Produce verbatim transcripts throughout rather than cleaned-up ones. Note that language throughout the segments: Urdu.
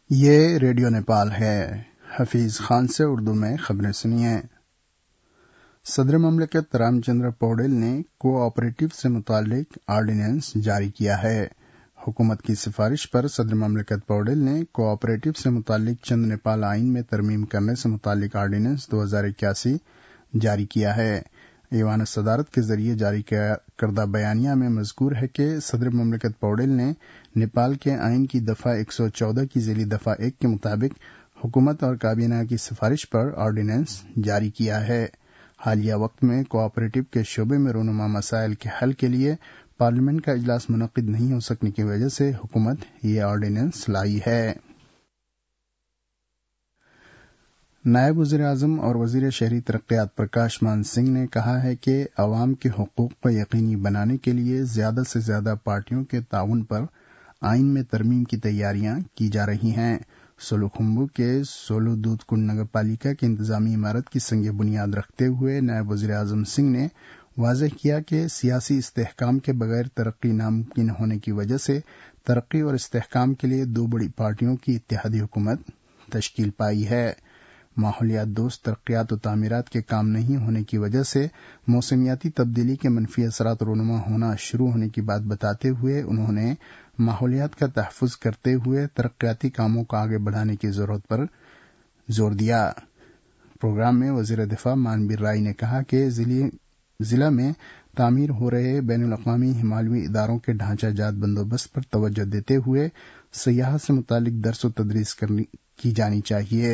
یہ ریڈیو نیپال ہے۔ حفیظ خان سے اردو میں خبریں سنیے۔ صدر مملکت رام چندر پوڈل نے کو آپریٹو سے متعلق آرڈیننس جاری کیا ہے۔ حکومت کی سفارش پر صدر مملکت پوڈل نے کو آپریٹو سے متعلق چند نیپال آئین میں ترمیم کرنے سے متعلق آرڈیننس دو ہزار اکیاسی جاری کیا ہے۔ ایوان صدارت کے ذریعے جاری کردہ بیانیہ میں مذکور ہے کہ صدر مملکت پوڈل نے نیپال کے آئین کی دفعہ ایک سو چودہ کی ذیلی دفعہ ایک کے مطابق حکومت اور کابینہ کی سفارش پر آرڈیننس جاری کیا ہے۔ حالیہ وقت میں کوآپریٹو کے شعبے میں رونما مسائل کے حل کے لیے پارلیمنٹ کا اجلاس منعقد نہیں ہو سکنے کی وجہ سے حکومت یہ آرڈیننس لائی ہے۔ نائب وزیر اعظم اور وزیر شہری ترقیات پرکاش مان سنگھ نے کہا ہے کہ عوام کے حقوق کو یقینی بنانے کے لیے زیادہ سے زیادہ پارٹیوں کے تعاون پر آئین میں ترمیم کی تیاریاں کی جا رہی ہیں۔ سولوخمبو کے سولو دودھ کنڈ نگر پالیکا کی انتظامی عمارت کی سنگ بنیاد رکھتے ہوئے نائب وزیر اعظم سنگھ نے واضح کیا کہ سیاسی استحکام کے بغیر ترقی ناممکن ہونے کی وجہ سے ترقی اور استحکام کے لیے دو بڑی پارٹیوں کی اتحادی حکومت تشکیل پائی ہے۔ ماحولیات دوست ترقیات و تعمیرات کے کام نہیں ہونے کی وجہ سے موسمیاتی تبدیلی کے منفی اثرات رونما ہونا شروع ہونے کی بات بتاتے ہوئے انہوں نے ماحولیات کا تحفظ کرتے ہوئے ترقیاتی کاموں کو آگے بڑھانے کی ضرورت پر زور دیا۔ پروگرام میں وزیر دفاع مانویر رائے نے کہا کہ ضلع میں تعمیر ہو رہے بین الاقوامی ہمالوی اداروں کے ڈھانچہ جات بندوبست پر توجہ دیتے ہوئے سیاحت سے متعلق درس و تدریس کی جانی چاہیے۔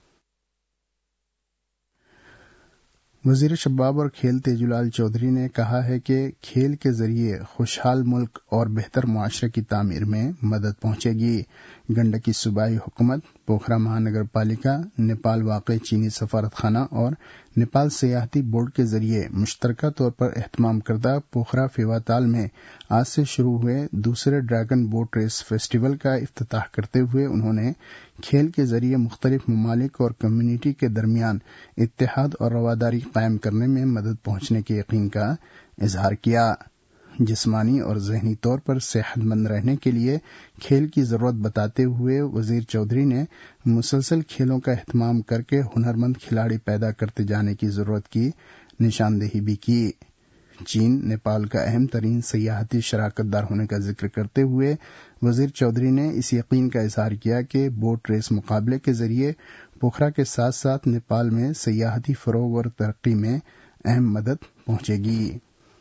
وزیر شباب اور کھیل تیج لال چودھری نے کہا ہے کہ کھیل کے ذریعے خوشحال ملک اور بہتر معاشرے کی تعمیر میں مدد پہنچے گی۔ گنڈکی صوبائی حکومت، پوکھرا مہانگر پالیکا، نیپال واقع چینی سفارت خانہ اور نیپال سیاحتی بورڈ کے ذریعے مشترکہ طور پر اہتمام کردہ پوکھرا فیواتال میں آج سے شروع ہوئے دوسرے ڈریگن بوٹ ریس فیسٹیول کا افتتاح کرتے ہوئے انہوں نے کھیل کے ذریعے مختلف ممالک اور کمیونٹی کے درمیان اتحاد اور رواداری قائم کرنے میں مدد پہنچنے کے یقین کا اظہار کیا۔ جسمانی اور ذہنی طور پر صحت مند رہنے کے لیے کھیل کی ضرورت بتاتے ہوئے وزیر چودھری نے مسلسل کھیلوں کا اہتمام کر کے ہنرمند کھلاڑی پیدا کرتے جانے کی ضرورت کی نشاندہی بھی کی۔ چین نیپال کا اہم ترین سیاحتی شراکت دار ہونے کا ذکر کرتے ہوئے وزیر چودھری نے اس یقین کا اظہار کیا کہ بوٹ ریس مقابلے کے ذریعے پوکھرا کے ساتھ ساتھ نیپال میں سیاحتی فروغ اور ترقی میں اہم مدد پہنچے گی۔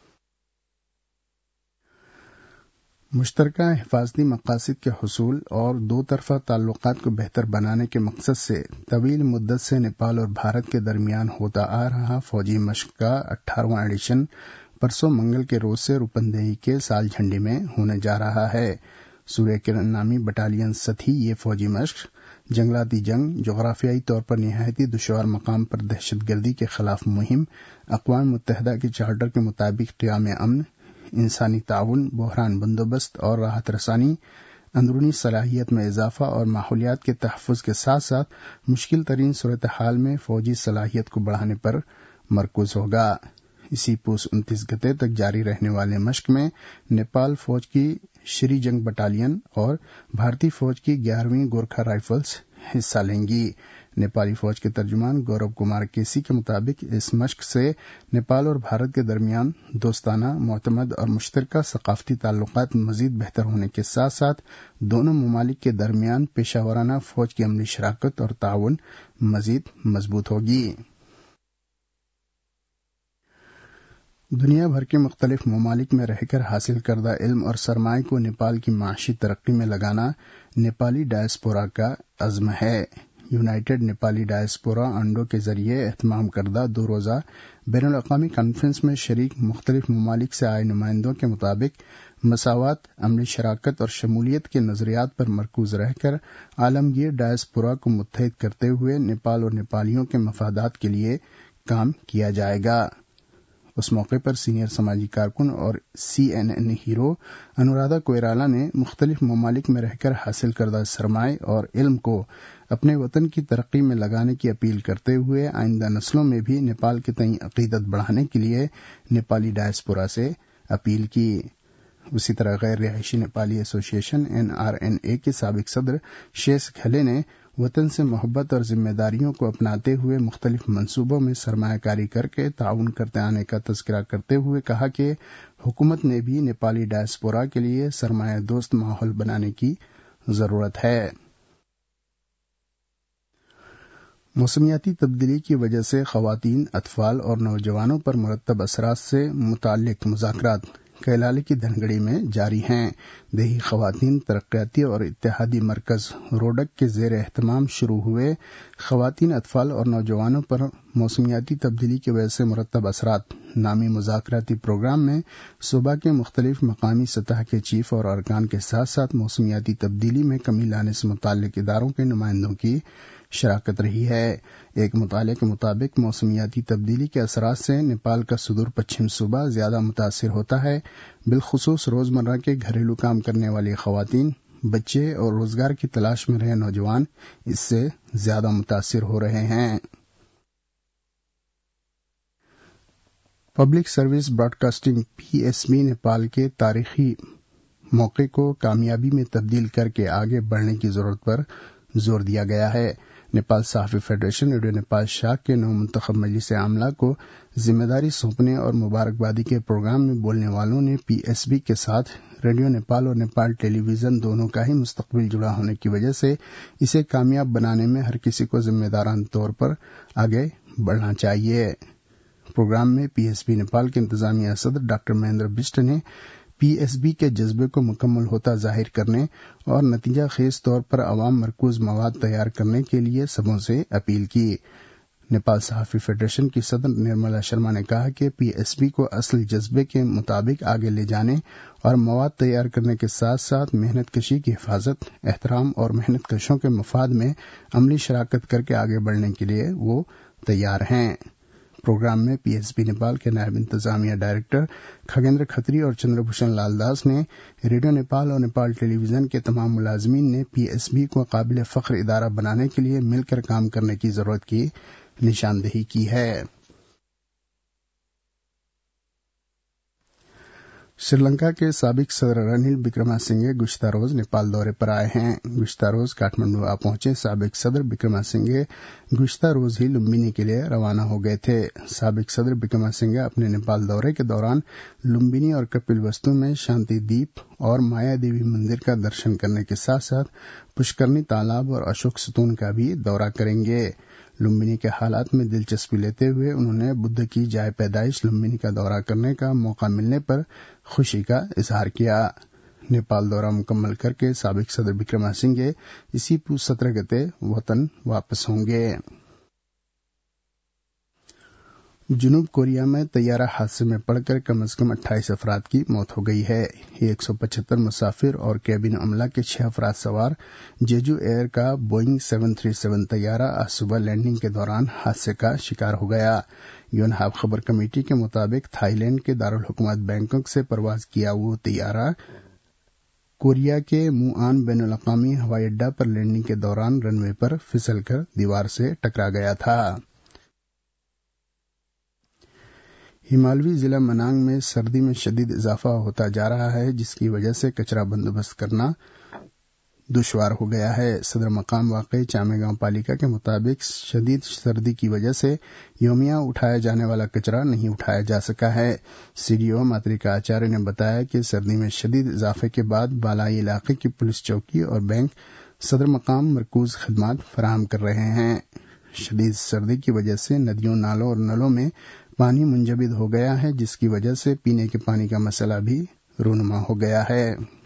مشترکہ حفاظتی مقاصد کے حصول اور دو طرفہ تعلقات کو بہتر بنانے کے مقصد سے طویل مدت سے نیپال اور بھارت کے درمیان ہوتا آ رہا فوجی مشق کا اٹھارہواں ایڈیشن پرسوں منگل کے روز سے روپندیہی کے سال جھنڈی میں ہونے جا رہا ہے۔ سوریہ کرن نامی بٹالین ساتھی یہ فوجی مشق جنگلاتی جنگ، جغرافیائی طور پر نہایت دشوار مقام پر دہشت گردی کے خلاف مہم، اقوام متحدہ کے چارٹر کے مطابق قیام امن، انسانی تعاون، بحران بندوبست اور راحت رسانی، اندرونی صلاحیت میں اضافہ اور ماحولیات کے تحفظ کے ساتھ ساتھ مشکل ترین صورتحال میں فوجی صلاحیت کو بڑھانے پر مرکوز ہوگا۔ اسی پوس انتیس گتے تک جاری رہنے والے مشق میں نیپال فوج کی شری جنگ بٹالین اور بھارتی فوج کی گیارہویں گورکھا رائفلز حصہ لیں گی۔ نیپالی فوج کے ترجمان گورو کمار کیسی کے مطابق اس مشق سے نیپال اور بھارت کے درمیان دوستانہ، معتمد اور مشترکہ ثقافتی تعلقات مزید بہتر ہونے کے ساتھ ساتھ دونوں ممالک کے درمیان پیشہ ورانہ فوج کی عملی شراکت اور تعاون مزید مضبوط ہوگی۔ دنیا بھر کے مختلف ممالک میں رہ کر حاصل کردہ علم اور سرمایہ کو نیپال کی معاشی ترقی میں لگانا نیپالی ڈائسپورا کا عزم ہے۔ یونائیٹڈ نیپالی ڈائسپورا انڈو کے ذریعے اہتمام کردہ دو روزہ بین الاقوامی کانفرنس میں شریک مختلف ممالک سے آئے نمائندوں کے مطابق مساوات، عملی شراکت اور شمولیت کے نظریات پر مرکوز رہ کر عالمگیر ڈائسپورا کو متحد کرتے ہوئے نیپال اور نیپالیوں کے مفادات کے لیے کام کیا جائے گا۔ اس موقع پر سینئر سماجی کارکن اور C N N hero Anuradha Koirala نے مختلف ممالک میں رہ کر حاصل کردہ سرمایہ اور علم کو اپنے وطن کی ترقی میں لگانے کی اپیل کرتے ہوئے آئندہ نسلوں میں بھی نیپال کے تئیں عقیدت بڑھانے کے لیے نیپالی ڈائسپورا سے اپیل کی۔ اسی طرح غیر رہائشی نیپالی ایسوسی ایشن این آر این اے کے سابق صدر شیس کھلے نے وطن سے محبت اور ذمہ داریوں کو اپناتے ہوئے مختلف منصوبوں میں سرمایہ کاری کر کے تعاون کرتے آنے کا تذکرہ کرتے ہوئے کہا کہ حکومت نے بھی نیپالی ڈائسپورا کے لیے سرمایہ دوست ماحول بنانے کی ضرورت ہے۔ موسمیاتی تبدیلی کی وجہ سے خواتین، اطفال اور نوجوانوں پر مرتب اثرات سے متعلق مذاکرات کیلالے کی دھنگڑی میں جاری ہیں۔ دیہی خواتین ترقیاتی اور اتحادی مرکز روڈک کے زیر اہتمام شروع ہوئے خواتین، اطفال اور نوجوانوں پر موسمیاتی تبدیلی کی وجہ سے مرتب اثرات نامی مذاکراتی پروگرام میں صوبہ کے مختلف مقامی سطح کے چیف اور ارکان کے ساتھ ساتھ موسمیاتی تبدیلی میں کمی لانے سے متعلق اداروں کے نمائندوں کی شراکت رہی ہے۔ ایک مطالعے کے مطابق موسمیاتی تبدیلی کے اثرات سے نیپال کا سدور پچھم صوبہ زیادہ متاثر ہوتا ہے، بالخصوص روزمرہ کے گھریلو کام کرنے والی خواتین، بچے اور روزگار کی تلاش میں رہے نوجوان اس سے زیادہ متاثر ہو رہے ہیں۔ Public service broadcasting P S B Nepal کے تاریخی موقع کو کامیابی میں تبدیل کر کے آگے بڑھنے کی ضرورت پر زور دیا گیا ہے۔ نیپال صحافی فیڈریشن ریڈیو نیپال شاک کے نو منتخب مجلس عاملہ کو ذمہ داری سونپنے اور مبارکبادی کے پروگرام میں بولنے والوں نے پی ایس بی کے ساتھ ریڈیو نیپال اور نیپال ٹیلی ویژن دونوں کا ہی مستقبل جڑا ہونے کی وجہ سے اسے کامیاب بنانے میں ہر کسی کو ذمہ دارانہ طور پر آگے بڑھنا چاہیے۔ پروگرام میں پی ایس بی نیپال کے انتظامیہ صدر ڈاکٹر مہندر بسٹ نے پی ایس بی کے جذبے کو مکمل ہوتا ظاہر کرنے اور نتیجہ خیز طور پر عوام مرکوز مواد تیار کرنے کے لیے سبوں سے اپیل کی۔ نیپال صحافی فیڈریشن کی صدر نرملا شرما نے کہا کہ پی ایس بی کو اصل جذبے کے مطابق آگے لے جانے اور مواد تیار کرنے کے ساتھ ساتھ محنت کشی کی حفاظت، احترام اور محنت کشوں کے مفاد میں عملی شراکت کر کے آگے بڑھنے کے لیے وہ تیار ہیں۔ پروگرام میں پی ایس بی نیپال کے نائب انتظامیہ ڈائریکٹر کھگیندر کھتری اور چندر بھوشن لال داس نے ریڈیو نیپال اور نیپال ٹیلی ویژن کے تمام ملازمین نے پی ایس بی کو قابل فخر ادارہ بنانے کے لیے مل کر کام کرنے کی ضرورت کی نشاندہی کی ہے۔ سری لنکا کے سابق صدر رنیل وکرما سنگھے گزشتہ روز نیپال دورے پر آئے ہیں۔ گزشتہ روز کاٹمنڈو آ پہنچے سابق صدر وکرما سنگھے گزشتہ روز ہی لمبینی کے لیے روانہ ہو گئے تھے۔ سابق صدر وکرما سنگھے اپنے نیپال دورے کے دوران لمبینی اور کپل وستو میں شانتی دیپ اور مایا دیوی مندر کا درشن کرنے کے ساتھ ساتھ پشکرنی تالاب اور اشوک ستون کا بھی دورہ کریں گے۔ لمبینی کے حالات میں دلچسپی لیتے ہوئے انہوں نے بدھ کی جائے پیدائش لمبینی کا دورہ کرنے کا موقع ملنے پر خوشی کا اظہار کیا۔ نیپال دورہ مکمل کر کے سابق صدر وکرما سنگھے اسی پو سترہ گتے وطن واپس ہوں گے۔ جنوب کوریا میں طیارہ حادثے میں پڑ کر کم از کم اٹھائیس افراد کی موت ہو گئی ہے۔ یہ ایک سو پچہتر مسافر اور کیبن عملہ کے چھ افراد سوار جیجو ایئر کا بوئنگ سیون تھری سیون طیارہ آج صبح لینڈنگ کے دوران حادثے کا شکار ہو گیا۔ یونہاپ خبر کمیٹی کے مطابق تھائی لینڈ کے دارالحکومت بینکاک سے پرواز کیا وہ طیارہ کوریا کے موآن بین الاقوامی ہوائی اڈہ پر لینڈنگ کے دوران رن وے پر پھسل کر دیوار سے ٹکرا گیا تھا۔ ہمالوی ضلع منانگ میں سردی میں شدید اضافہ ہوتا جا رہا ہے، جس کی وجہ سے کچرا بندوبست کرنا دشوار ہو گیا ہے۔ صدر مقام واقع چامے گاؤں پالیکا کے مطابق شدید سردی کی وجہ سے یومیہ اٹھایا جانے والا کچرا نہیں اٹھایا جا سکا ہے۔ سی ڈی او ماتریکا آچاریہ نے بتایا کہ سردی میں شدید اضافے کے بعد بالائی علاقے کی پولیس چوکی اور بینک صدر مقام مرکوز خدمات فراہم کر رہے ہیں۔ شدید سردی کی وجہ سے ندیوں، نالوں اور نلوں میں پانی منجمد ہو گیا ہے، جس کی وجہ سے پینے کے پانی کا مسئلہ بھی رونما ہو گیا ہے۔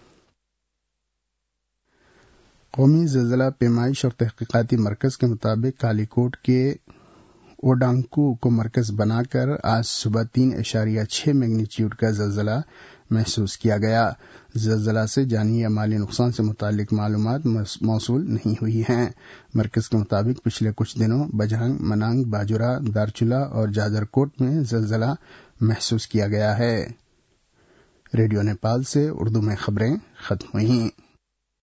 قومی زلزلہ پیمائش اور تحقیقاتی مرکز کے مطابق کالی کوٹ کے اوڈانکو کو مرکز بنا کر آج صبح تین اشاریہ چھ میگنیچیوڈ کا زلزلہ محسوس کیا گیا۔ زلزلہ سے جانی یا مالی نقصان سے متعلق معلومات موصول نہیں ہوئی ہیں۔ مرکز کے مطابق پچھلے کچھ دنوں بجرنگ، منانگ، باجورا، دارچولا اور جاجر کوٹ میں زلزلہ محسوس کیا گیا ہے۔ ریڈیو نیپال سے اردو میں خبریں ختم ہوئیں۔